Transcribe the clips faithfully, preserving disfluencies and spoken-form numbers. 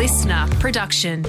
listener production.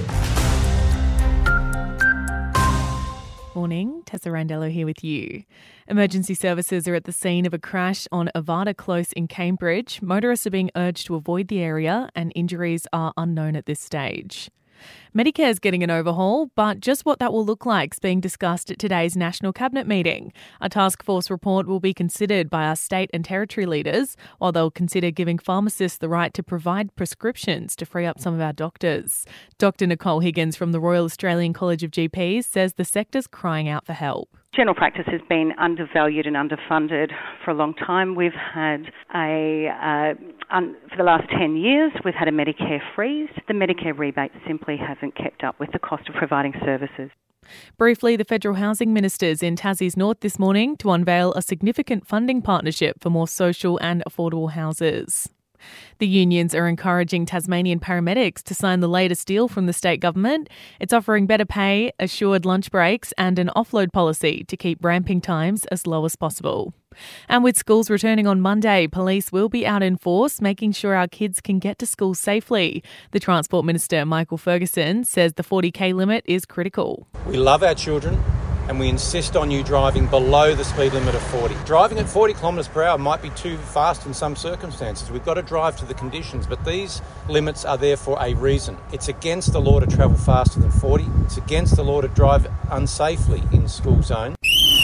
Morning, Tessa Randello here with you. Emergency services are at the scene of a crash on Avada Close in Cambridge. Motorists are being urged to avoid the area and injuries are unknown at this stage. Medicare is getting an overhaul, but just what that will look like is being discussed at today's National Cabinet meeting. A task force report will be considered by our state and territory leaders, while they'll consider giving pharmacists the right to provide prescriptions to free up some of our doctors. Doctor Nicole Higgins from the Royal Australian College of G Ps says the sector's crying out for help. General practice has been undervalued and underfunded for a long time. We've had a, uh, un, for the last ten years, we've had a Medicare freeze. The Medicare rebates simply haven't kept up with the cost of providing services. Briefly, the Federal Housing Minister's in Tassie's North this morning to unveil a significant funding partnership for more social and affordable houses. The unions are encouraging Tasmanian paramedics to sign the latest deal from the state government. It's offering better pay, assured lunch breaks and an offload policy to keep ramping times as low as possible. And with schools returning on Monday, police will be out in force, making sure our kids can get to school safely. The Transport Minister, Michael Ferguson, says the forty k limit is critical. We love our children and we insist on you driving below the speed limit of forty. Driving at forty kilometres per hour might be too fast in some circumstances. We've got to drive to the conditions, but these limits are there for a reason. It's against the law to travel faster than forty. It's against the law to drive unsafely in school zone.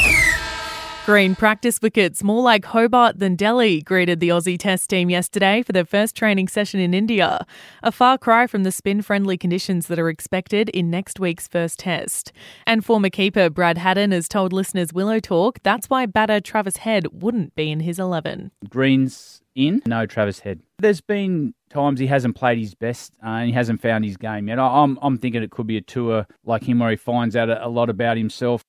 Green practice wickets, more like Hobart than Delhi, greeted the Aussie Test team yesterday for their first training session in India. A far cry from the spin-friendly conditions that are expected in next week's first test. And former keeper Brad Haddin has told listeners Willow Talk that's why batter Travis Head wouldn't be in his eleven. Green's in, no Travis Head. There's been times he hasn't played his best uh, and he hasn't found his game yet. I'm I'm thinking it could be a tour like him where he finds out a, a lot about himself.